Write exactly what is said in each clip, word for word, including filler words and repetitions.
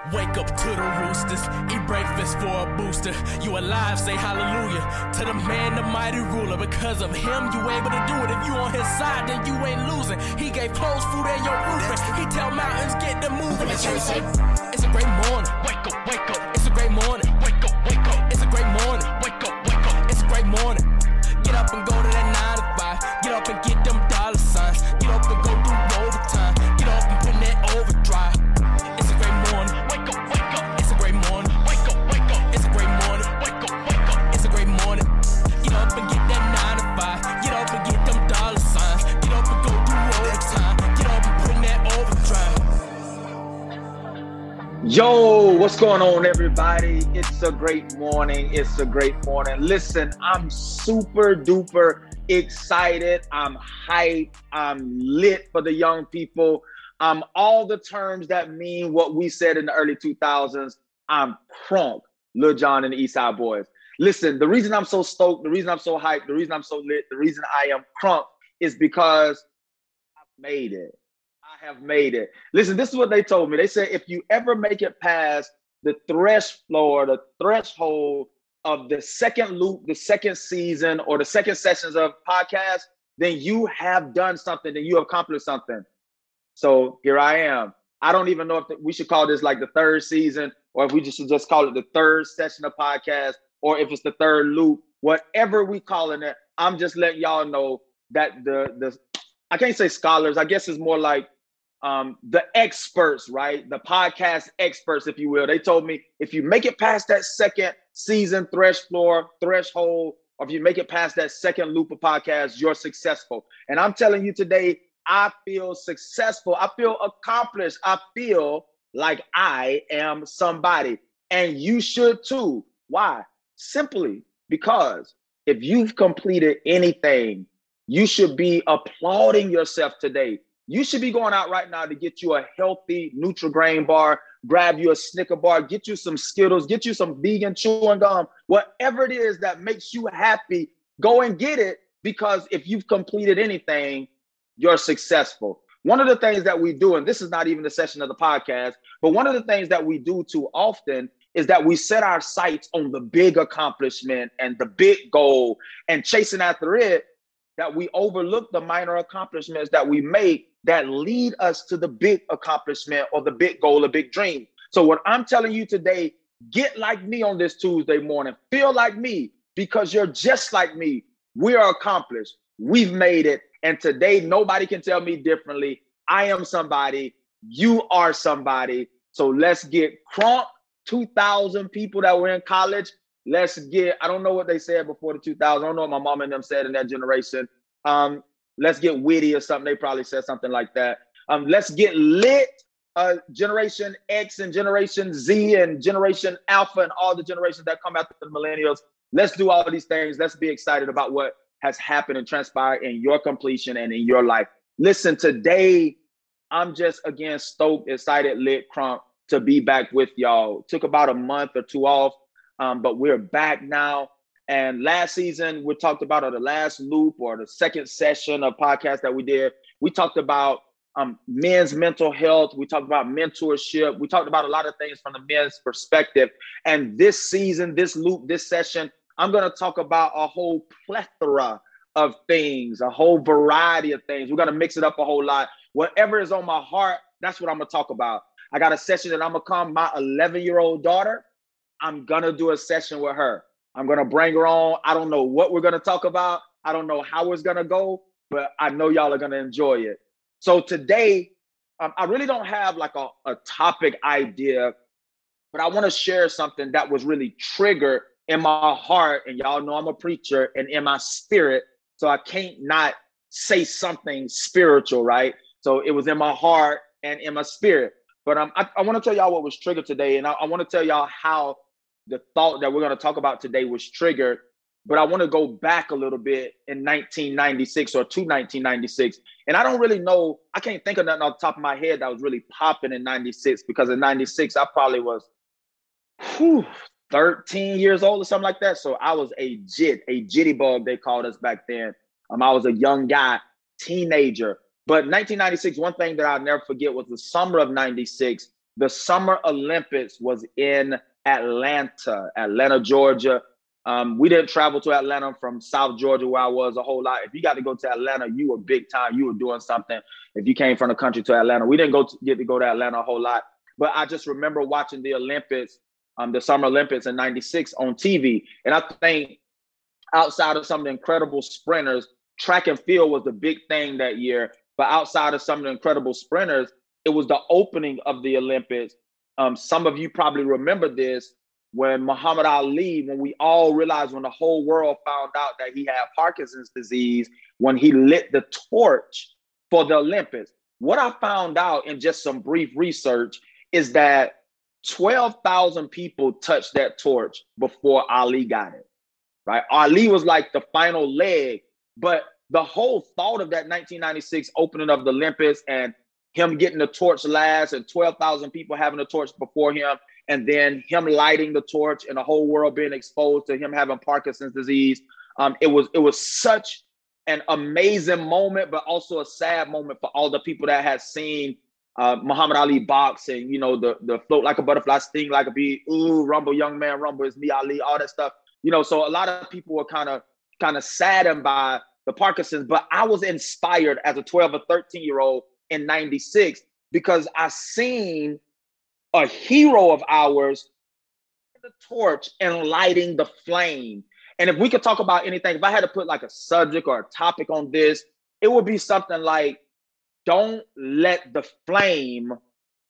Wake up to the roosters, eat breakfast for a booster. You alive, say hallelujah to the man, the mighty ruler. Because of him, you able to do it. If you on his side, then you ain't losing. He gave clothes, food, and your roofing. He tell mountains, get them moving. It's a great morning. Wake up, wake up. It's a great morning. Wake up, wake up. It's a great morning. Wake up, wake up. It's a great morning. Get up and go to that nine to five. Get up and get them dollar signs. Get up and go do overtime. Get up and put in that overdrive. It's a great morning. Wake up, wake up. It's a great morning. Wake up, wake up. It's a great morning. Wake up, wake up. It's a great morning. Get up and get that nine to five. Get up and get them dollar signs. Get up and go do overtime. Get up and put in that overdrive. Yo, what's going on, everybody? It's a great morning. It's a great morning. Listen, I'm super duper excited. I'm hyped. I'm lit for the young people. Um, all the terms that mean what we said in the early two thousands. I'm crunk, Lil Jon and the Eastside Boys. Listen, the reason I'm so stoked, the reason I'm so hyped, the reason I'm so lit, the reason I am crunk is because I've made it. I have made it. Listen, this is what they told me. They said, if you ever make it past the thresh floor, the threshold of the second loop, the second season, or the second sessions of podcast, then you have done something, then you have accomplished something. So here I am. I don't even know if we should call this like the third season, or if we just should just call it the third session of podcast, or if it's the third loop, whatever we calling it. I'm just letting y'all know that the the I can't say scholars. I guess it's more like um, the experts, right? The podcast experts, if you will. They told me if you make it past that second season thresh floor threshold, or if you make it past that second loop of podcast, you're successful. And I'm telling you today, I feel successful. I feel accomplished. I feel like I am somebody. And you should too. Why? Simply because if you've completed anything, you should be applauding yourself today. You should be going out right now to get you a healthy Nutri-Grain bar, grab you a Snicker bar, get you some Skittles, get you some vegan chewing gum, whatever it is that makes you happy, go and get it, because if you've completed anything, you're successful. One of the things that we do, and this is not even the session of the podcast, but one of the things that we do too often is that we set our sights on the big accomplishment and the big goal and chasing after it, that we overlook the minor accomplishments that we make that lead us to the big accomplishment or the big goal, the big dream. So what I'm telling you today, get like me on this Tuesday morning. Feel like me, because you're just like me. We are accomplished. We've made it. And today, nobody can tell me differently. I am somebody. You are somebody. So let's get crunk. two thousand people that were in college. Let's get, I don't know what they said before the two thousands. I don't know what my mom and them said in that generation. Um, let's get witty or something. They probably said something like that. Um, let's get lit. Uh, Generation X and Generation Z and Generation Alpha and all the generations that come after the millennials. Let's do all of these things. Let's be excited about what has happened and transpired in your completion and in your life. Listen, today, I'm just, again, stoked, excited, lit, crunk to be back with y'all. Took about a month or two off, um, but we're back now. And last season, we talked about, or the last loop or the second session of podcast that we did, we talked about um, men's mental health. We talked about mentorship. We talked about a lot of things from the men's perspective. And this season, this loop, this session, I'm going to talk about a whole plethora of things, a whole variety of things. We're going to mix it up a whole lot. Whatever is on my heart, that's what I'm going to talk about. I got a session that I'm going to come, my eleven-year-old daughter, I'm going to do a session with her. I'm going to bring her on. I don't know what we're going to talk about. I don't know how it's going to go, but I know y'all are going to enjoy it. So today, um, I really don't have like a, a topic idea, but I want to share something that was really triggered in my heart, and y'all know I'm a preacher, and in my spirit, so I can't not say something spiritual, right? So it was in my heart and in my spirit. But um, I, I want to tell y'all what was triggered today, and I, I want to tell y'all how the thought that we're going to talk about today was triggered. But I want to go back a little bit in nineteen ninety-six or to nineteen ninety-six. And I don't really know, I can't think of nothing off the top of my head that was really popping in ninety-six, because in ninety-six, I probably was whew, thirteen years old or something like that. So I was a jit, a jitty bug, they called us back then. Um, I was a young guy, teenager. But nineteen ninety-six, one thing that I'll never forget was the summer of ninety-six. the Summer Olympics was in Atlanta, Atlanta, Georgia. Um, we didn't travel to Atlanta from South Georgia, where I was, a whole lot. If you got to go to Atlanta, you were big time. You were doing something. If you came from the country to Atlanta, we didn't go to, get to go to Atlanta a whole lot. But I just remember watching the Olympics, um, the Summer Olympics in ninety-six on T V. And I think outside of some of the incredible sprinters, track and field was the big thing that year. But outside of some of the incredible sprinters, it was the opening of the Olympics. Um, some of you probably remember this, when Muhammad Ali, when we all realized, when the whole world found out that he had Parkinson's disease, when he lit the torch for the Olympics. What I found out in just some brief research is that twelve thousand people touched that torch before Ali got it, right? Ali was like the final leg, but the whole thought of that nineteen ninety-six opening of the Olympics and him getting the torch last and twelve thousand people having the torch before him, and then him lighting the torch and the whole world being exposed to him having Parkinson's disease. Um, it was it was such an amazing moment, but also a sad moment for all the people that had seen uh, Muhammad Ali box, and, you know, the, the float like a butterfly, sting like a bee, ooh, rumble, young man, rumble, it's me, Ali, all that stuff. You know, so a lot of people were kind of kind of saddened by the Parkinson's, but I was inspired as a twelve or thirteen year old in ninety-six, because I seen a hero of ours, the torch and lighting the flame. And if we could talk about anything, if I had to put like a subject or a topic on this, it would be something like, don't let the flame wow,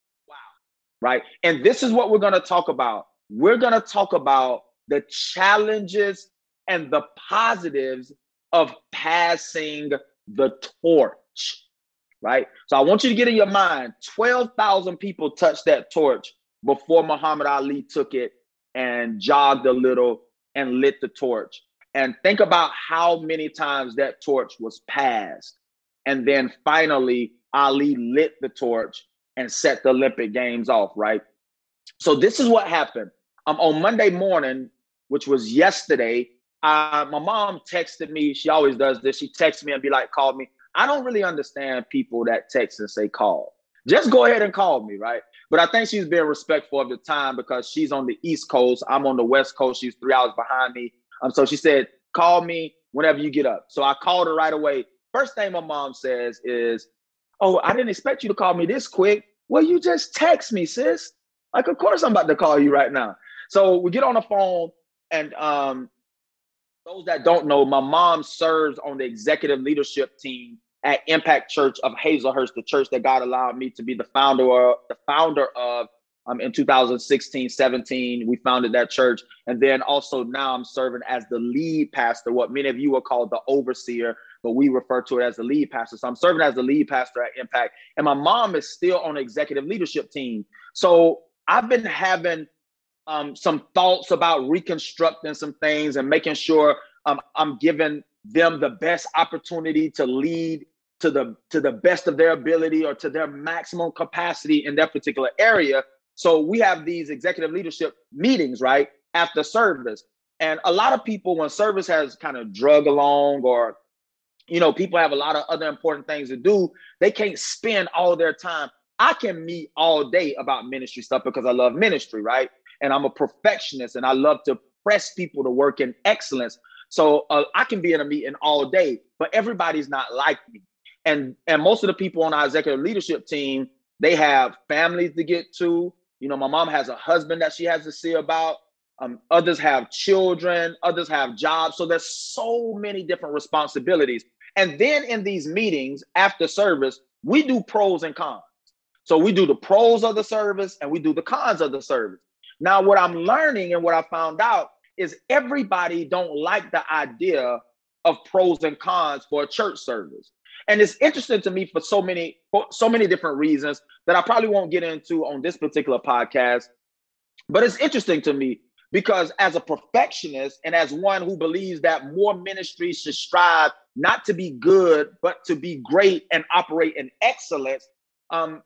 right? And this is what we're going to talk about. We're going to talk about the challenges and the positives of passing the torch, right? So I want you to get in your mind, twelve thousand people touched that torch before Muhammad Ali took it and jogged a little and lit the torch. And think about how many times that torch was passed. And then finally, Ali lit the torch and set the Olympic Games off, right? So this is what happened. Um, on Monday morning, which was yesterday, uh, my mom texted me. She always does this. She texts me and be like, call me. I don't really understand people that text and say call. Just go ahead and call me, right? But I think she's being respectful of the time because she's on the East Coast. I'm on the West Coast. She's three hours behind me. Um, so she said, call me whenever you get up. So I called her right away. First thing my mom says is, oh, I didn't expect you to call me this quick. Well, you just text me, sis. Like, of course I'm about to call you right now. So we get on the phone, and um, those that don't know, my mom serves on the executive leadership team at Impact Church of Hazelhurst, the church that God allowed me to be the founder of, the founder of um, in two thousand sixteen, seventeen. We founded that church. And then also now I'm serving as the lead pastor, what many of you will call the overseer, but we refer to it as the lead pastor. So I'm serving as the lead pastor at Impact. And my mom is still on the executive leadership team. So I've been having um, some thoughts about reconstructing some things and making sure um, I'm giving them the best opportunity to lead to the to the best of their ability or to their maximum capacity in their particular area. So we have these executive leadership meetings, right, after service. And a lot of people, when service has kind of drug along, or, you know, people have a lot of other important things to do, they can't spend all their time. I can meet all day about ministry stuff because I love ministry, right? And I'm a perfectionist and I love to press people to work in excellence. So uh, I can be in a meeting all day, but everybody's not like me. And, and most of the people on our executive leadership team, they have families to get to. You know, my mom has a husband that she has to see about. Um, others have children, others have jobs. So there's so many different responsibilities. And then in these meetings after service, we do pros and cons. So we do the pros of the service and we do the cons of the service. Now, what I'm learning and what I found out is everybody don't like the idea of pros and cons for a church service. And it's interesting to me for so many, for so many different reasons that I probably won't get into on this particular podcast. But it's interesting to me because as a perfectionist and as one who believes that more ministries should strive not to be good, but to be great and operate in excellence, um,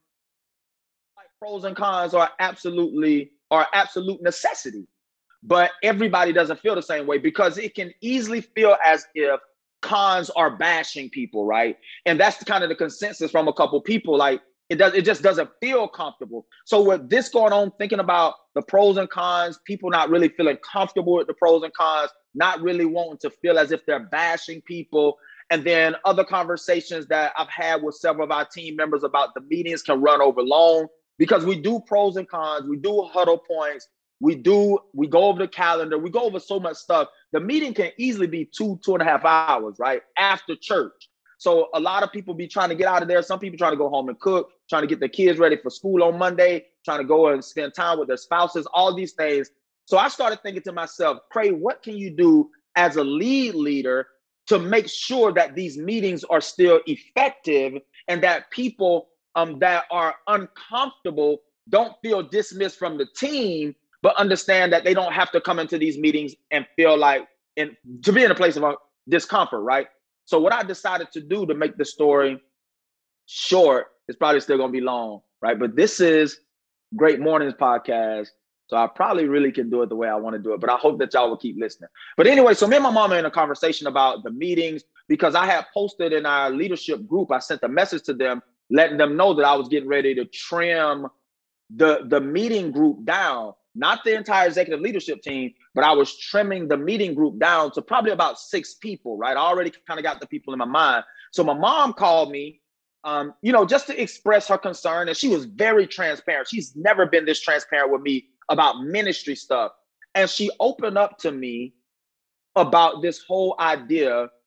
like pros and cons are absolutely are absolute necessity. But everybody doesn't feel the same way because it can easily feel as if cons are bashing people, right? And that's the kind of the consensus from a couple people. Like, It does. It just doesn't feel comfortable. So with this going on, thinking about the pros and cons, people not really feeling comfortable with the pros and cons, not really wanting to feel as if they're bashing people. And then other conversations that I've had with several of our team members about the meetings can run over long because we do pros and cons. We do huddle points. We do, we go over the calendar. We go over so much stuff. The meeting can easily be two, two and a half hours, right? After church. So a lot of people be trying to get out of there. Some people trying to go home and cook, trying to get their kids ready for school on Monday, trying to go and spend time with their spouses, all these things. So I started thinking to myself, Cray, what can you do as a lead leader to make sure that these meetings are still effective and that people um, that are uncomfortable don't feel dismissed from the team, but understand that they don't have to come into these meetings and feel like in, to be in a place of discomfort, right? So what I decided to do to make the story short, it's probably still going to be long, right? But this is Great Mornings podcast. So I probably really can do it the way I want to do it, but I hope that y'all will keep listening. But anyway, so me and my mom are in a conversation about the meetings because I had posted in our leadership group, I sent a message to them, letting them know that I was getting ready to trim the, the meeting group down, not the entire executive leadership team, but I was trimming the meeting group down to probably about six people, right? I already kind of got the people in my mind. So my mom called me, um, you know, just to express her concern. And she was very transparent. She's never been this transparent with me about ministry stuff. And she opened up to me about this whole idea of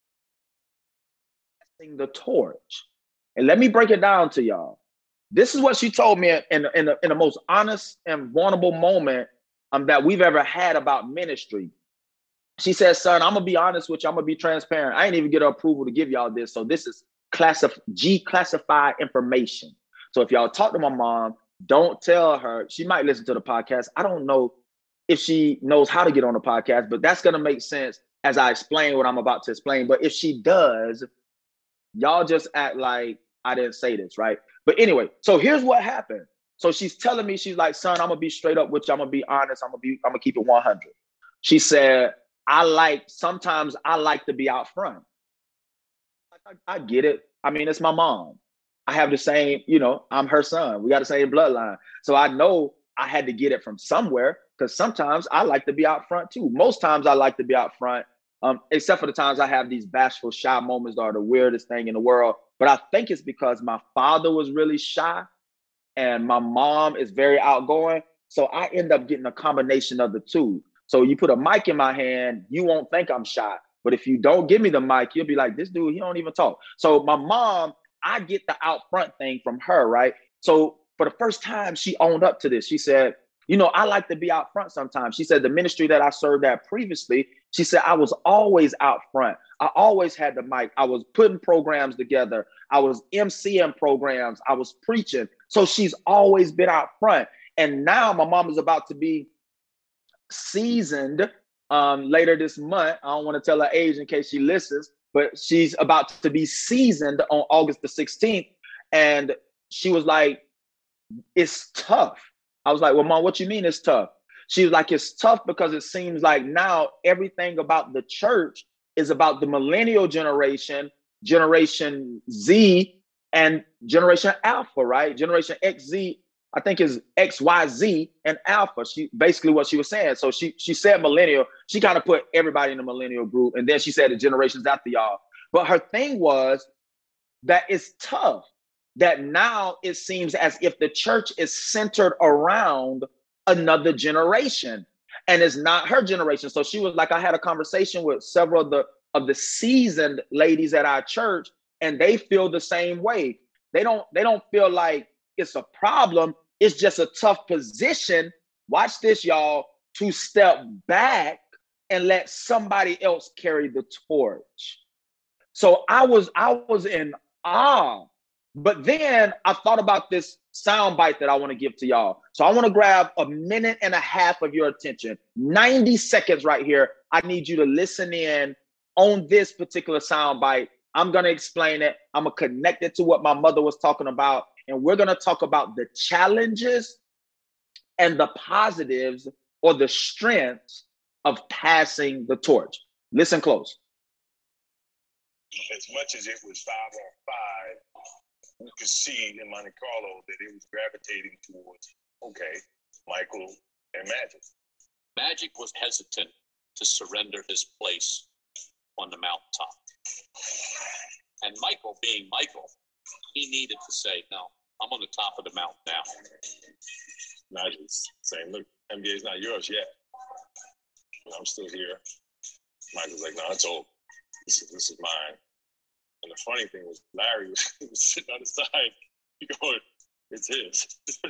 passing the torch. And let me break it down to y'all. This is what she told me in, in, the, in the most honest and vulnerable moment um, that we've ever had about ministry. She said, son, I'm going to be honest with you. I'm going to be transparent. I ain't even get her approval to give y'all this. So this is classif- G classified information. So if y'all talk to my mom, don't tell her. She might listen to the podcast. I don't know if she knows how to get on the podcast, but that's going to make sense as I explain what I'm about to explain. But if she does, y'all just act like I didn't say this, right? But anyway, so here's what happened. So she's telling me, she's like, son, I'm going to be straight up with you. I'm going to be honest. I'm going to be, I'm going to keep it one hundred. She said, I like, sometimes I like to be out front. I, I get it. I mean, it's my mom. I have the same, you know, I'm her son. We got the same bloodline. So I know I had to get it from somewhere because sometimes I like to be out front too. Most times I like to be out front, um, except for the times I have these bashful, shy moments that are the weirdest thing in the world. But I think it's because my father was really shy and my mom is very outgoing. So I end up getting a combination of the two. So you put a mic in my hand, you won't think I'm shy. But if you don't give me the mic, you'll be like, this dude, he don't even talk. So my mom, I get the out front thing from her, right? So for the first time, she owned up to this. She said, you know, I like to be out front sometimes. She said the ministry that I served at previously, she said, I was always out front. I always had the mic. I was putting programs together. I was emceeing programs. I was preaching. So she's always been out front. And now my mom is about to be seasoned um, later this month. I don't want to tell her age in case she listens, but she's about to be seasoned on August the sixteenth. And she was like, it's tough. I was like, well, Mom, what you mean it's tough? She was like, it's tough because it seems like now everything about the church is about the millennial generation, Generation Z, and Generation Alpha, right? Generation X Z, I think is X, Y, Z, and Alpha. She basically what she was saying. So she she said millennial. She kind of put everybody in the millennial group. And then she said the generations after y'all. But her thing was that it's tough. That now it seems as if the church is centered around another generation and it's not her generation. So she was like, I had a conversation with several of the of the seasoned ladies at our church, and they feel the same way. They don't, they don't feel like it's a problem. It's just a tough position. Watch this, y'all, to step back and let somebody else carry the torch. So I was, I was in awe. But then I thought about this sound bite that I want to give to y'all. So I want to grab a minute and a half of your attention, ninety seconds right here. I need you to listen in on this particular sound bite. I'm going to explain it. I'm going to connect it to what my mother was talking about. And we're going to talk about the challenges and the positives or the strengths of passing the torch. Listen close. As much as it was five on five, you could see in Monte Carlo that it was gravitating towards, okay, Michael and Magic. Magic was hesitant to surrender his place on the mountaintop. And Michael, being Michael, he needed to say, no, I'm on the top of the mountain now. Magic's saying, look, N B A's not yours yet. I'm still here. Michael's like, no, it's old. This is, this is mine. And the funny thing was, Larry was, was sitting on the side, going, it's his.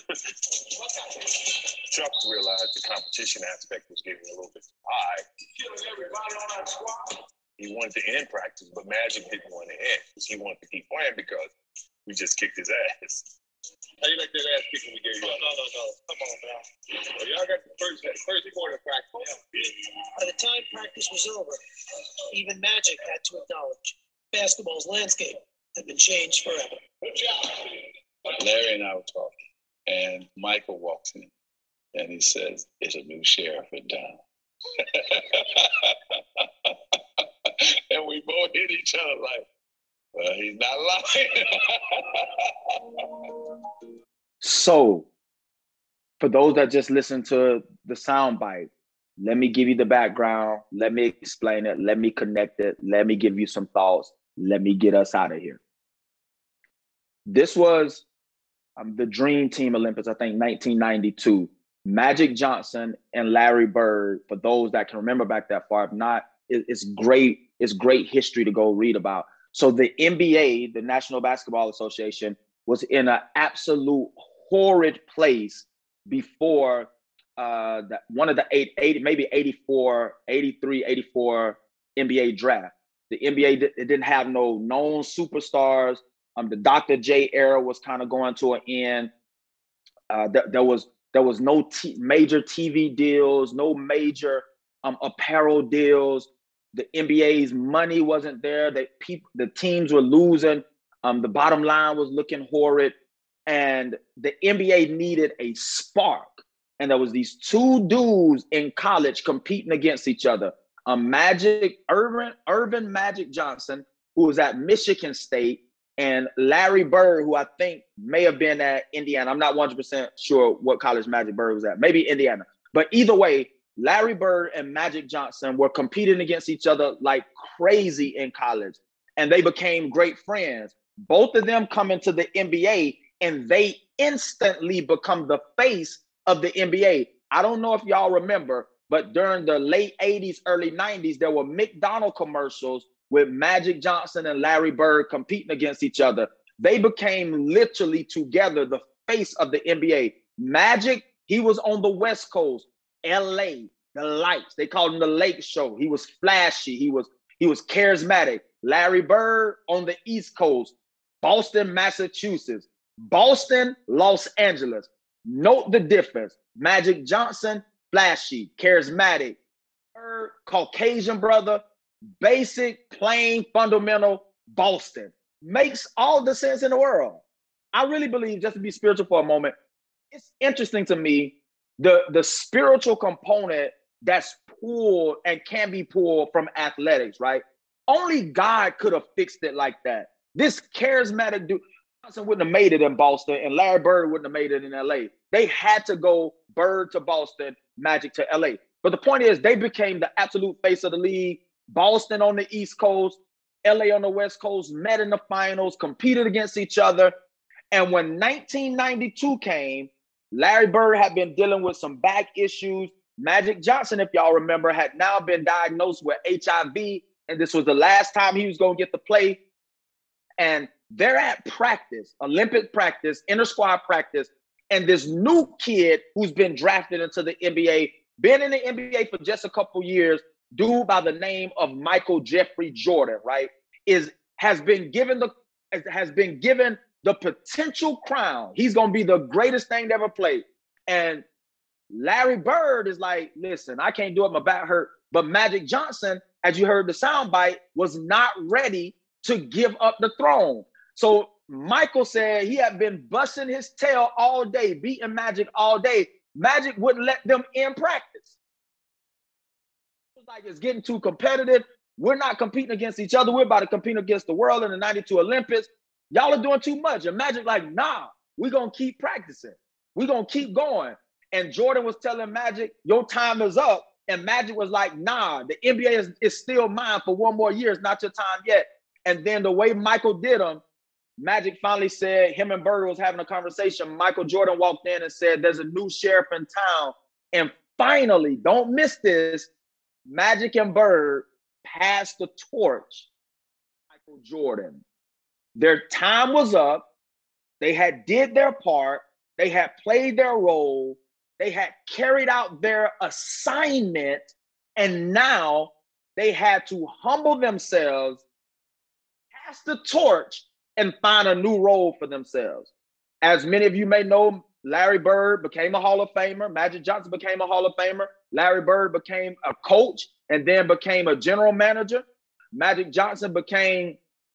Chuck realized the competition aspect was getting a little bit too high. He wanted to end practice, but Magic didn't want to end because he wanted to keep playing because we just kicked his ass. How you like that ass kicking we gave you? No, no, no, no. Come on now. Well, y'all got the first, first quarter of practice. By the time practice was over, even Magic had to acknowledge basketball's landscape had been changed forever. Good job. Larry and I were talking, and Michael walks in, and he says, "There's a new sheriff in town." And we both hit each other like, well, he's not lying. So, for those that just listen to the soundbite, let me give you the background. Let me explain it. Let me connect it. Let me give you some thoughts. Let me get us out of here. This was um, the Dream Team Olympics, I think nineteen ninety-two. Magic Johnson and Larry Bird, for those that can remember back that far, if not, it, it's great. It's great history to go read about. So the N B A, the National Basketball Association, was in an absolute horrid place before uh, the, one of the eight, eighty, maybe eighty-four, eighty-three, eighty-four N B A draft. The N B A it didn't have no known superstars. Um, the Doctor J era was kind of going to an end. Uh, th- there was there was no t- major T V deals, no major um, apparel deals. The N B A's money wasn't there. They, people, the teams were losing. Um, the bottom line was looking horrid. And the N B A needed a spark. And there was these two dudes in college competing against each other. Um, Magic, Irvin, Irvin Magic Johnson, who was at Michigan State, and Larry Bird, who I think may have been at Indiana. I'm not one hundred percent sure what college Magic Bird was at. Maybe Indiana. But either way, Larry Bird and Magic Johnson were competing against each other like crazy in college. And they became great friends. Both of them come into the N B A and they instantly become the face of the N B A. I don't know if y'all remember, but during the late eighties, early nineties, there were McDonald's commercials with Magic Johnson and Larry Bird competing against each other. They became literally together the face of the N B A. Magic, he was on the West Coast, L A, the lights. They called him the Lake Show. He was flashy. He was, he was charismatic. Larry Bird on the East Coast, Boston, Massachusetts, Boston, Los Angeles. Note the difference. Magic Johnson, flashy, charismatic. Bird, Caucasian brother, basic, plain, fundamental, Boston. Makes all the sense in the world. I really believe, just to be spiritual for a moment, it's interesting to me, the, the spiritual component that's pulled and can be pulled from athletics, right? Only God could have fixed it like that. This charismatic dude, Johnson wouldn't have made it in Boston, and Larry Bird wouldn't have made it in L A. They had to go Bird to Boston, Magic to L A. But the point is, they became the absolute face of the league. Boston on the East Coast, L A on the West Coast, met in the finals, competed against each other. And when nineteen ninety-two came, Larry Bird had been dealing with some back issues. Magic Johnson, if y'all remember, had now been diagnosed with H I V, and this was the last time he was going to get to play. And they're at practice, Olympic practice, inter-squad practice, and this new kid who's been drafted into the N B A, been in the N B A for just a couple years, dude by the name of Michael Jeffrey Jordan, right, is has been given the has been given the potential crown. He's going to be the greatest thing to ever play. And Larry Bird is like, listen, I can't do it. My back hurt. But Magic Johnson, as you heard the soundbite, was not ready to give up the throne. So Michael said he had been busting his tail all day, beating Magic all day. Magic wouldn't let them in practice. It was like, it's getting too competitive. We're not competing against each other. We're about to compete against the world in the ninety-two Olympics. Y'all are doing too much. And Magic like, nah, we're going to keep practicing. We're going to keep going. And Jordan was telling Magic, your time is up. And Magic was like, nah, the N B A is, is still mine for one more year. It's not your time yet. And then the way Michael did him, Magic finally said, him and Bird was having a conversation. Michael Jordan walked in and said, there's a new sheriff in town. And finally, don't miss this, Magic and Bird passed the torch to Michael Jordan. Their time was up. They had did their part. They had played their role. They had carried out their assignment. And now they had to humble themselves, pass the torch, and find a new role for themselves. As many of you may know, Larry Bird became a Hall of Famer. Magic Johnson became a Hall of Famer. Larry Bird became a coach and then became a general manager. Magic Johnson became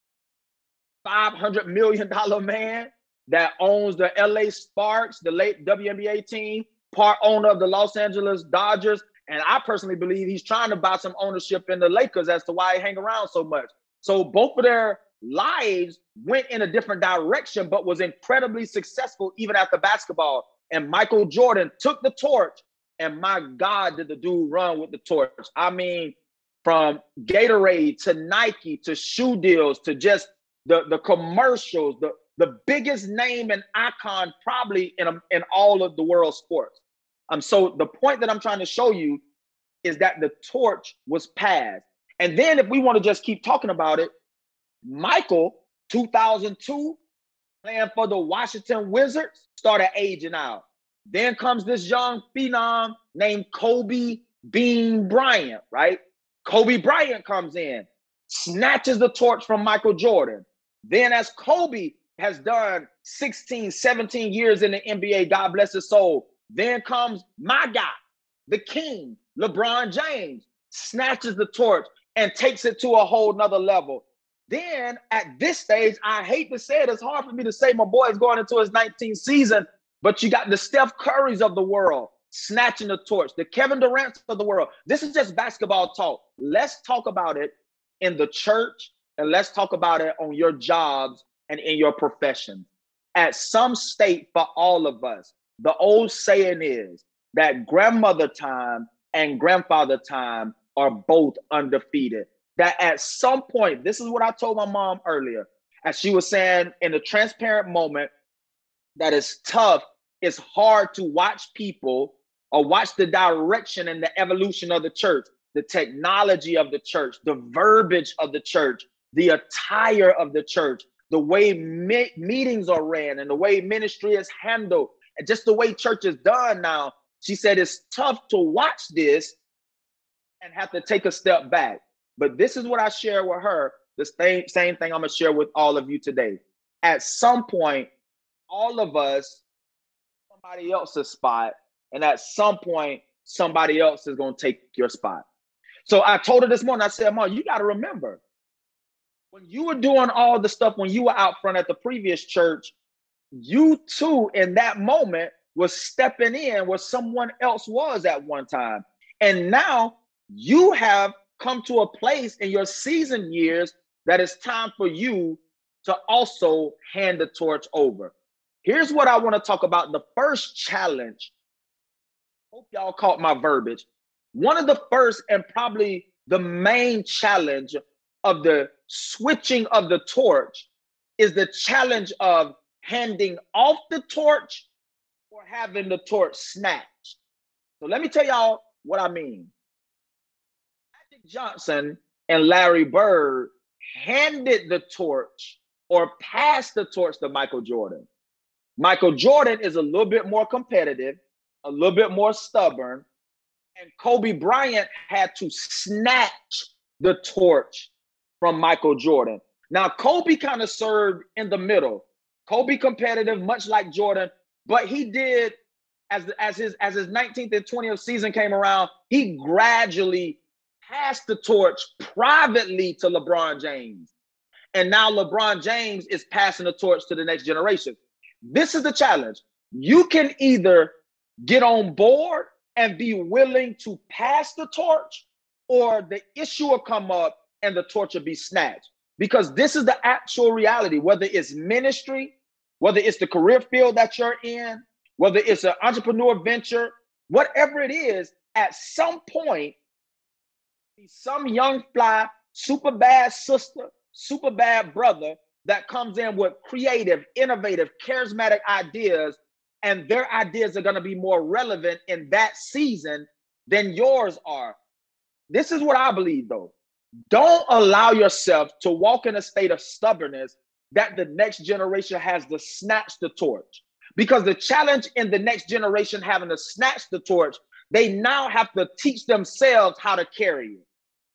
five hundred million dollars man that owns the L A Sparks, the late W N B A team, part owner of the Los Angeles Dodgers. And I personally believe he's trying to buy some ownership in the Lakers as to why he hang around so much. So both of their lives went in a different direction, but was incredibly successful even after basketball. And Michael Jordan took the torch, and my God, did the dude run with the torch. I mean, from Gatorade to Nike to shoe deals to just the, the commercials, the, the biggest name and icon probably in, a, in all of the world sports. Um, so the point that I'm trying to show you is that the torch was passed. And then if we want to just keep talking about it, Michael, two thousand two, playing for the Washington Wizards, started aging out. Then comes this young phenom named Kobe Bean Bryant, right? Kobe Bryant comes in, snatches the torch from Michael Jordan. Then as Kobe has done sixteen, seventeen years in the N B A, God bless his soul, then comes my guy, the king, LeBron James, snatches the torch and takes it to a whole nother level. Then at this stage, I hate to say it, it's hard for me to say my boy is going into his nineteenth season, but you got the Steph Currys of the world snatching the torch, the Kevin Durant's of the world. This is just basketball talk. Let's talk about it in the church, and let's talk about it on your jobs and in your profession. At some state for all of us, the old saying is that grandmother time and grandfather time are both undefeated. That at some point, this is what I told my mom earlier, as she was saying in a transparent moment, that it's tough, it's hard to watch people or watch the direction and the evolution of the church, the technology of the church, the verbiage of the church, the attire of the church, the way me- meetings are ran and the way ministry is handled, and just the way church is done now. She said it's tough to watch this and have to take a step back. But this is what I share with her, the same, same thing I'm going to share with all of you today. At some point, all of us, somebody else's spot, and at some point, somebody else is going to take your spot. So I told her this morning, I said, Mom, you got to remember, when you were doing all the stuff, when you were out front at the previous church, you too, in that moment, was stepping in where someone else was at one time. And now you have come to a place in your season years that it's time for you to also hand the torch over. Here's what I want to talk about. The first challenge. Hope y'all caught my verbiage. One of the first and probably the main challenge of the switching of the torch is the challenge of handing off the torch or having the torch snatched. So let me tell y'all what I mean. Magic Johnson and Larry Bird handed the torch or passed the torch to Michael Jordan. Michael Jordan is a little bit more competitive, a little bit more stubborn, and Kobe Bryant had to snatch the torch from Michael Jordan. Now, Kobe kind of served in the middle. Kobe competitive, much like Jordan, but he did, as, as, his, as his nineteenth and twentieth season came around, he gradually passed the torch privately to LeBron James. And now LeBron James is passing the torch to the next generation. This is the challenge. You can either get on board and be willing to pass the torch, or the issue will come up and the torch will be snatched. because this is the actual reality, whether it's ministry, whether it's the career field that you're in, whether it's an entrepreneur venture, whatever it is, at some point, some young fly, super bad sister, super bad brother that comes in with creative, innovative, charismatic ideas, and their ideas are going to be more relevant in that season than yours are. This is what I believe, though. Don't allow yourself to walk in a state of stubbornness that the next generation has to snatch the torch. Because the challenge in the next generation having to snatch the torch, they now have to teach themselves how to carry it.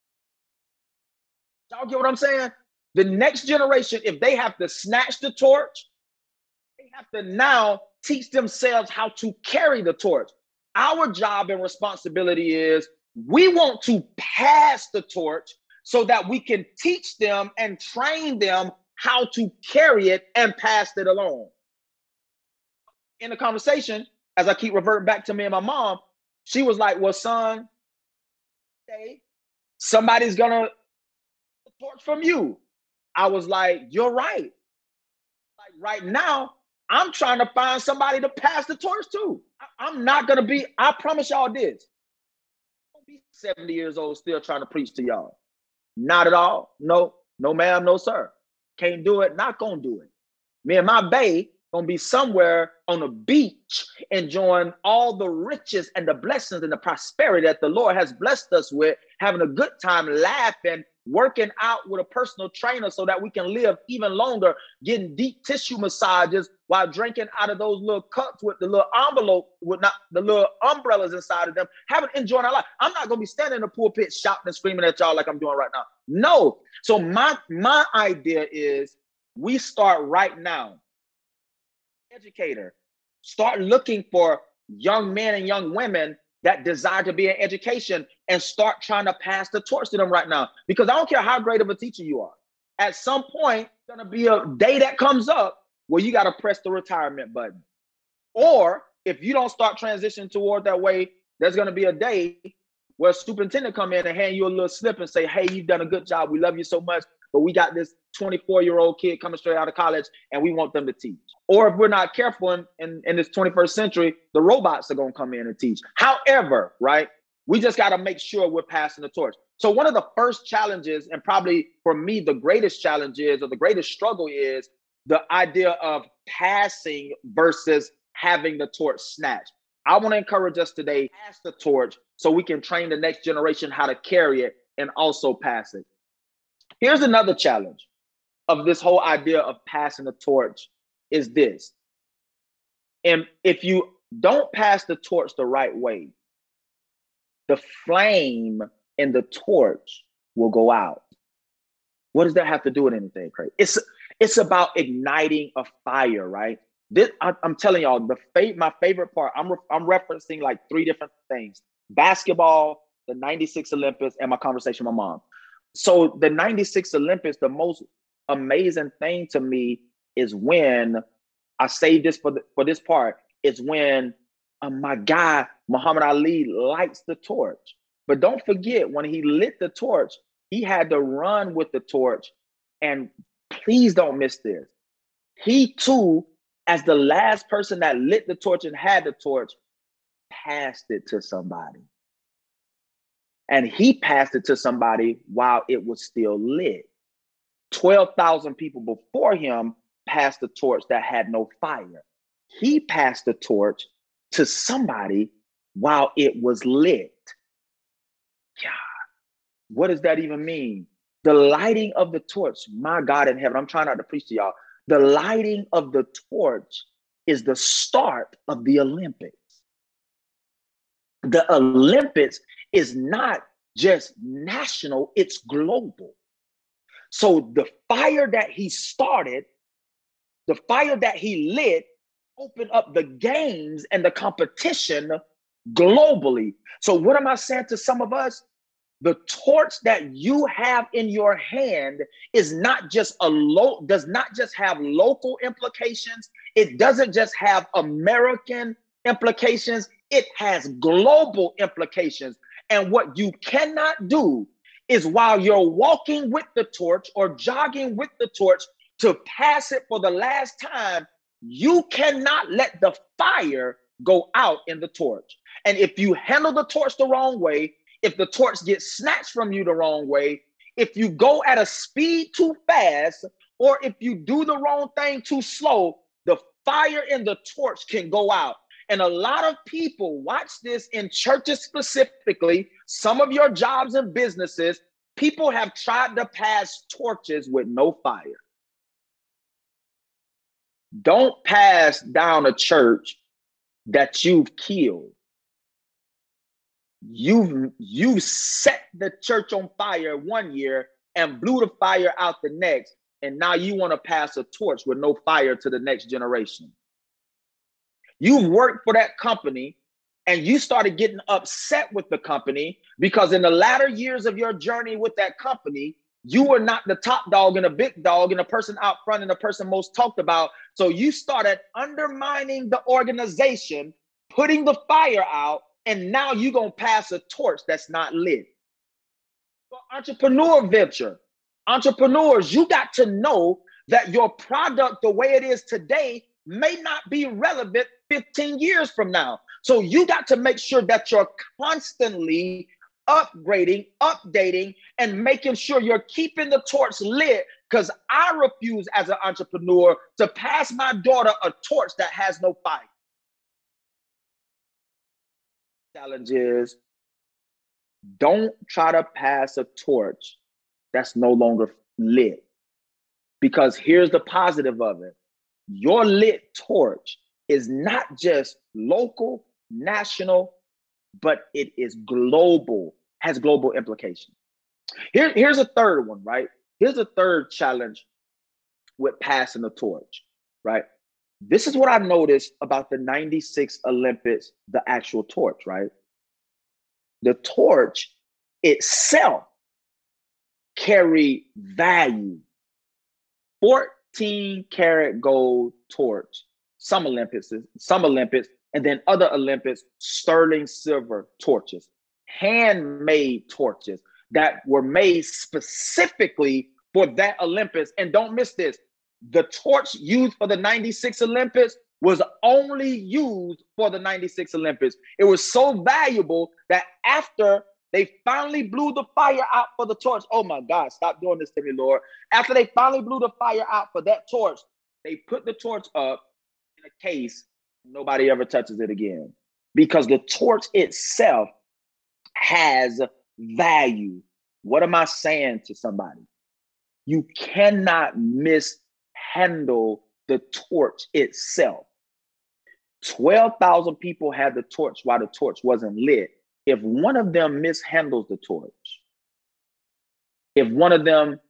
Y'all get what I'm saying? The next generation, if they have to snatch the torch, they have to now teach themselves how to carry the torch. Our job and responsibility is we want to pass the torch so that we can teach them and train them how to carry it and pass it along. In the conversation, as I keep reverting back to me and my mom, she was like, well, son, hey, somebody's gonna torch from you. I was like, you're right. Like right now, I'm trying to find somebody to pass the torch to. I- I'm not gonna be, I promise y'all this. I'll be seventy years old still trying to preach to y'all. Not at all. No, no ma'am, no sir. Can't do it, not gonna do it. Me and my bae gonna be somewhere on a beach enjoying all the riches and the blessings and the prosperity that the Lord has blessed us with, having a good time, laughing, working out with a personal trainer so that we can live even longer, getting deep tissue massages while drinking out of those little cups with the little envelope, with not the little umbrellas inside of them, having enjoying our life. I'm not gonna be standing in the pulpit shouting and screaming at y'all like I'm doing right now. No. So my my idea is we start right now. Educator, start looking for young men and young women that desire to be in education and start trying to pass the torch to them right now. Because I don't care how great of a teacher you are. At some point, there's gonna be a day that comes up where you gotta press the retirement button. Or if you don't start transitioning toward that way, there's gonna be a day where a superintendent come in and hand you a little slip and say, hey, you've done a good job. We love you so much, but we got this twenty-four-year-old kid coming straight out of college and we want them to teach. Or if we're not careful in, in, in this twenty-first century, the robots are gonna come in and teach. However, right, we just gotta make sure we're passing the torch. So one of the first challenges, and probably for me, the greatest challenge is, or the greatest struggle is, the idea of passing versus having the torch snatched. I wanna encourage us today, pass the torch so we can train the next generation how to carry it and also pass it. Here's another challenge of this whole idea of passing the torch is this. And if you don't pass the torch the right way, the flame in the torch will go out. What does that have to do with anything, Craig? It's it's about igniting a fire, right? This, I, I'm telling y'all, the fa- my favorite part, I'm, re- I'm referencing like three different things. Basketball, the ninety-six Olympics, and my conversation with my mom. So the ninety-six Olympics, the most amazing thing to me is when, I say this for, the, for this part, is when um, my guy, Muhammad Ali, lights the torch. But don't forget, when he lit the torch, he had to run with the torch. And please don't miss this. He too, as the last person that lit the torch and had the torch, passed it to somebody. And he passed it to somebody while it was still lit. twelve thousand people before him passed the torch that had no fire. He passed the torch to somebody while it was lit. God, what does that even mean? The lighting of the torch, my God in heaven, I'm trying not to preach to y'all. The lighting of the torch is the start of the Olympics. The Olympics is not just national, it's global. So the fire that he started, the fire that he lit, opened up the games and the competition globally. So what am I saying to some of us? The torch that you have in your hand is not just a low, does not just have local implications. It doesn't just have American implications. It has global implications. And what you cannot do is while you're walking with the torch or jogging with the torch to pass it for the last time, you cannot let the fire go out in the torch. And if you handle the torch the wrong way, if the torch gets snatched from you the wrong way, if you go at a speed too fast, or if you do the wrong thing too slow, the fire in the torch can go out. And a lot of people, watch this, in churches specifically, some of your jobs and businesses, people have tried to pass torches with no fire. Don't pass down a church that you've killed. You've, you've set the church on fire one year and blew the fire out the next, and now you want to pass a torch with no fire to the next generation. You've worked for that company and you started getting upset with the company because in the latter years of your journey with that company, you were not the top dog and a big dog and the person out front and the person most talked about. So you started undermining the organization, putting the fire out, and now you're going to pass a torch that's not lit. For entrepreneur venture, entrepreneurs, you got to know that your product, the way it is today, may not be relevant fifteen years from now. So you got to make sure that you're constantly upgrading, updating, and making sure you're keeping the torch lit, because I refuse as an entrepreneur to pass my daughter a torch that has no fire. Challenge is, don't try to pass a torch that's no longer lit. Because here's the positive of it. Your lit torch is not just local, national, but it is global, has global implications. Here, here's a third one, right? Here's a third challenge with passing the torch, right? This is what I noticed about the ninety-six Olympics, the actual torch, right? The torch itself carried value. fourteen karat gold torch, some Olympics, some Olympics, and then other Olympics, sterling silver torches, handmade torches that were made specifically for that Olympics. And don't miss this, the torch used for the ninety-six Olympics was only used for the ninety-six Olympics. It was so valuable that after they finally blew the fire out for the torch, oh my God, stop doing this to me, Lord. After they finally blew the fire out for that torch, they put the torch up in a case. Nobody ever touches it again, because the torch itself has value. What am I saying to somebody? You cannot mishandle the torch itself. twelve thousand people had the torch while the torch wasn't lit. If one of them mishandles the torch, if one of them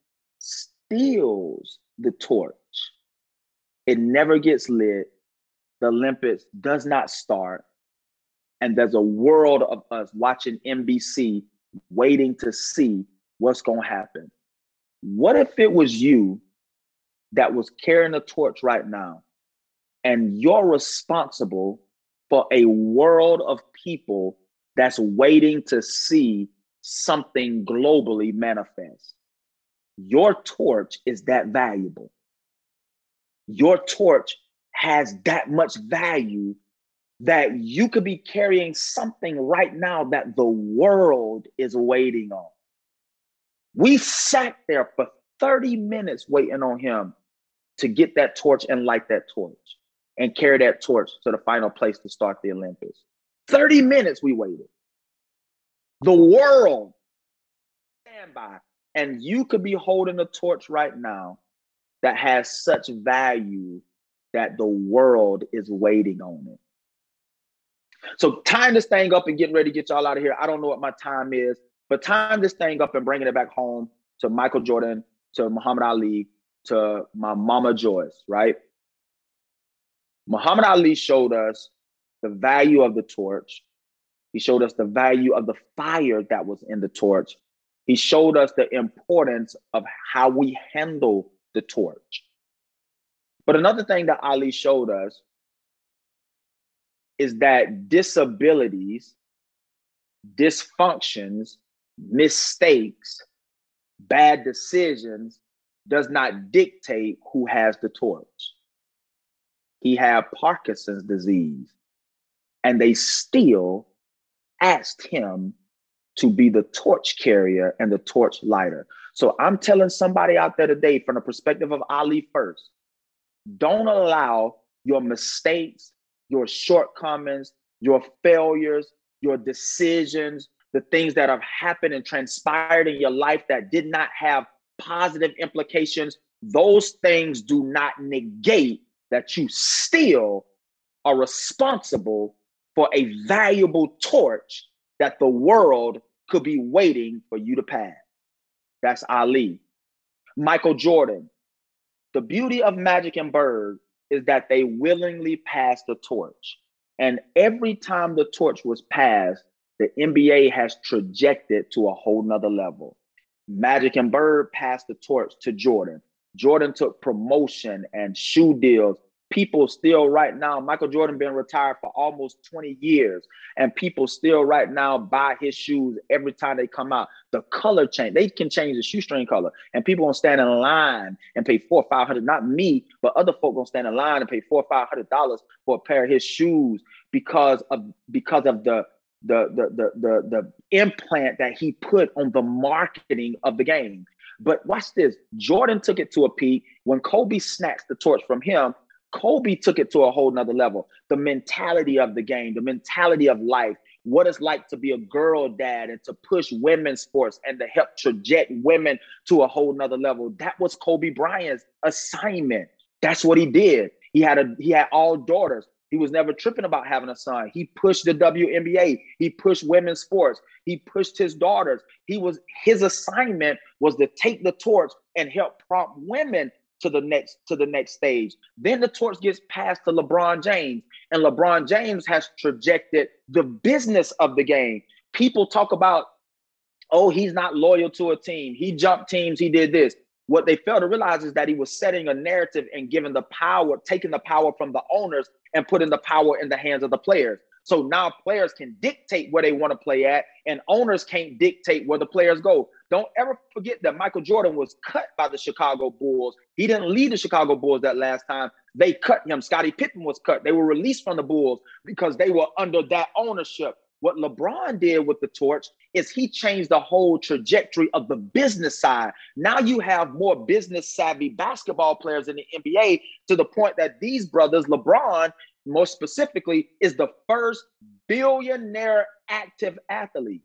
steals the torch, it never gets lit. The Olympics does not start. And there's a world of us watching N B C waiting to see what's going to happen. What if it was you that was carrying the torch right now, and you're responsible for a world of people that's waiting to see something globally manifest? Your torch is that valuable. Your torch has that much value that you could be carrying something right now that the world is waiting on. We sat there for thirty minutes waiting on him to get that torch and light that torch and carry that torch to the final place to start the Olympics. thirty minutes we waited. The world, stand by. And you could be holding a torch right now that has such value that the world is waiting on it. So tying this thing up and getting ready to get y'all out of here. I don't know what my time is, but tying this thing up and bringing it back home to Michael Jordan, to Muhammad Ali, to my mama Joyce, right? Muhammad Ali showed us the value of the torch. He showed us the value of the fire that was in the torch. He showed us the importance of how we handle the torch. But another thing that Ali showed us is that disabilities, dysfunctions, mistakes bad decisions does not dictate who has the torch. He had Parkinson's disease, and they still asked him to be the torch carrier and the torch lighter. So I'm telling somebody out there today, from the perspective of Ali first, don't allow your mistakes, your shortcomings, your failures, your decisions, the things that have happened and transpired in your life that did not have positive implications, those things do not negate that you still are responsible for a valuable torch that the world could be waiting for you to pass. That's Ali. Michael Jordan. The beauty of Magic and Bird is that they willingly passed the torch. And every time the torch was passed, the N B A has trajected to a whole nother level. Magic and Bird passed the torch to Jordan. Jordan took promotion and shoe deals. People still right now, Michael Jordan been retired for almost twenty years, and people still right now buy his shoes every time they come out. The color change, they can change the shoestring color, and people gonna stand in line and pay four or five hundred, not me, but other folk gonna stand in line and pay four or five hundred dollars for a pair of his shoes because of because of the the the the the, the implant that he put on the marketing of the game. But watch this, Jordan took it to a peak. When Kobe snatched the torch from him, Kobe took it to a whole nother level. The mentality of the game, the mentality of life, what it's like to be a girl dad and to push women's sports and to help traject women to a whole nother level. That was Kobe Bryant's assignment. That's what he did. He had a he had all daughters. He was never tripping about having a son. He pushed the W N B A. He pushed women's sports. He pushed his daughters. He was his assignment was to take the torch and help prompt women to the next to the next stage. Then the torch gets passed to LeBron James, and LeBron James has trajected the business of the game. People talk about, oh, he's not loyal to a team. He jumped teams. He did this. What they fail to realize is that he was setting a narrative and giving the power, taking the power from the owners and putting the power in the hands of the players. So now players can dictate where they want to play at, and owners can't dictate where the players go. Don't ever forget that Michael Jordan was cut by the Chicago Bulls. He didn't lead the Chicago Bulls that last time. They cut him. Scottie Pippen was cut. They were released from the Bulls because they were under that ownership. What LeBron did with the torch is he changed the whole trajectory of the business side. Now you have more business savvy basketball players in the N B A to the point that these brothers, LeBron, more specifically, is the first billionaire active athlete.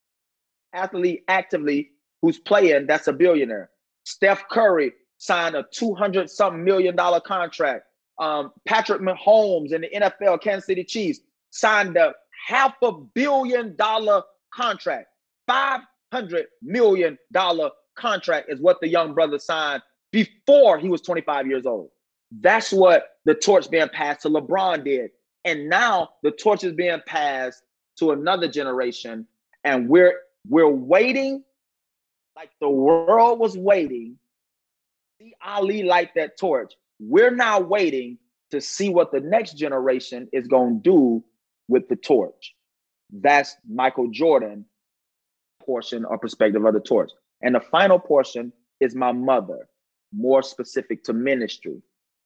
Athlete actively who's playing, that's a billionaire. Steph Curry signed a two hundred something million dollar contract. Um, Patrick Mahomes in the N F L, Kansas City Chiefs, signed a half a billion dollar contract. five hundred million dollar contract is what the young brother signed before he was twenty-five years old. That's what the torch being passed to LeBron did. And now the torch is being passed to another generation. And we're we're waiting like the world was waiting to see Ali light that torch. We're now waiting to see what the next generation is going to do with the torch. That's Michael Jordan portion or perspective of the torch. And the final portion is my mother, more specific to ministry.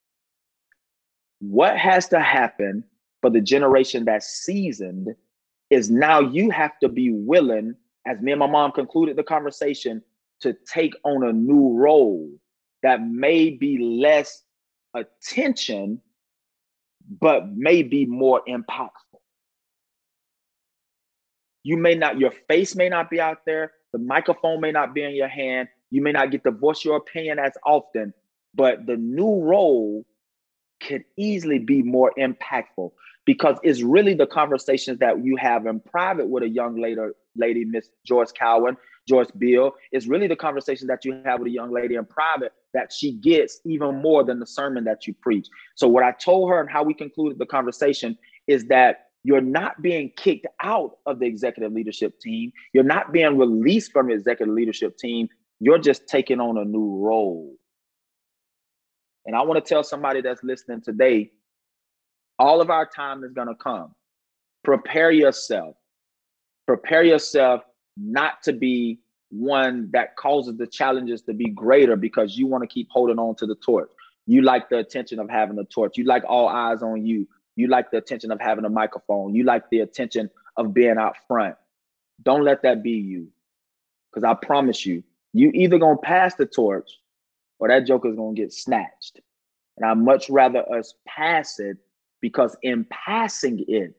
What has to happen for the generation that's seasoned is now you have to be willing, as me and my mom concluded the conversation, to take on a new role that may be less attention, but may be more impactful. You may not, your face may not be out there. The microphone may not be in your hand. You may not get to voice your opinion as often, but the new role could easily be more impactful because it's really the conversations that you have in private with a young lady, lady Miss Joyce Cowan, Joyce Bill. It's really the conversation that you have with a young lady in private that she gets even more than the sermon that you preach. So what I told her and how we concluded the conversation is that you're not being kicked out of the executive leadership team. You're not being released from the executive leadership team. You're just taking on a new role. And I want to tell somebody that's listening today, all of our time is going to come. Prepare yourself. Prepare yourself not to be one that causes the challenges to be greater because you want to keep holding on to the torch. You like the attention of having a torch. You like all eyes on you. You like the attention of having a microphone. You like the attention of being out front. Don't let that be you. Because I promise you, you either going to pass the torch or that joker's going to get snatched. And I'd much rather us pass it, because in passing it,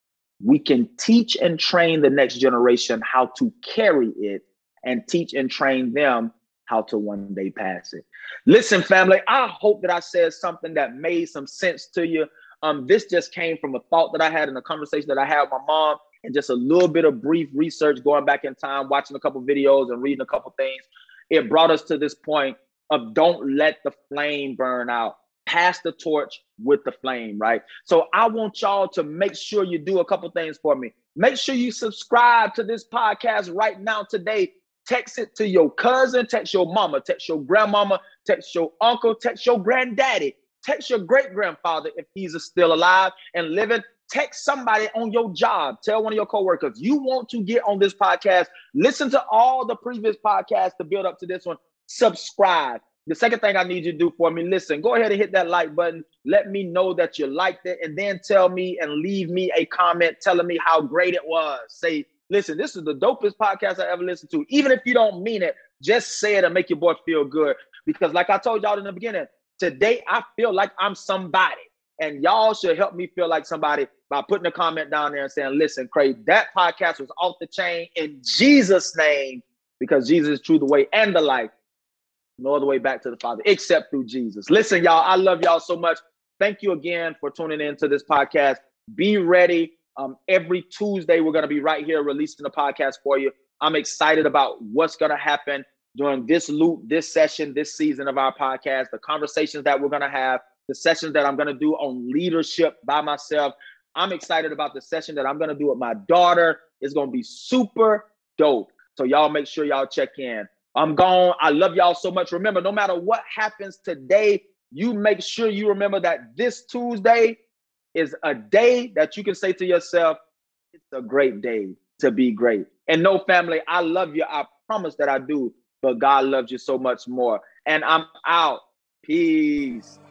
we can teach and train the next generation how to carry it and teach and train them how to one day pass it. Listen, family, I hope that I said something that made some sense to you. Um, this just came from a thought that I had in a conversation that I had with my mom, and just a little bit of brief research, going back in time, watching a couple videos and reading a couple things. It brought us to this point of don't let the flame burn out. Pass the torch with the flame, right? So I want y'all to make sure you do a couple things for me. Make sure you subscribe to this podcast right now today. Text it to your cousin, text your mama, text your grandmama, text your uncle, text your granddaddy, text your great-grandfather if he's still alive and living. Text somebody on your job. Tell one of your coworkers you want to get on this podcast. Listen to all the previous podcasts to build up to this one. Subscribe. The second thing I need you to do for me, listen, go ahead and hit that like button. Let me know that you liked it, and then tell me and leave me a comment telling me how great it was. Say, listen, this is the dopest podcast I ever listened to. Even if you don't mean it, just say it and make your boy feel good. Because like I told y'all in the beginning, today I feel like I'm somebody. And y'all should help me feel like somebody by putting a comment down there and saying, listen, Craig, that podcast was off the chain in Jesus' name, because Jesus is true, the way, and the life. No other way back to the Father except through Jesus. Listen, y'all, I love y'all so much. Thank you again for tuning in to this podcast. Be ready. Um, every Tuesday, we're going to be right here releasing the podcast for you. I'm excited about what's going to happen during this loop, this session, this season of our podcast, the conversations that we're going to have, the sessions that I'm going to do on leadership by myself. I'm excited about the session that I'm going to do with my daughter. It's going to be super dope. So y'all make sure y'all check in. I'm gone. I love y'all so much. Remember, no matter what happens today, you make sure you remember that this Tuesday is a day that you can say to yourself, it's a great day to be great. And no, family, I love you. I promise that I do. But God loves you so much more. And I'm out. Peace.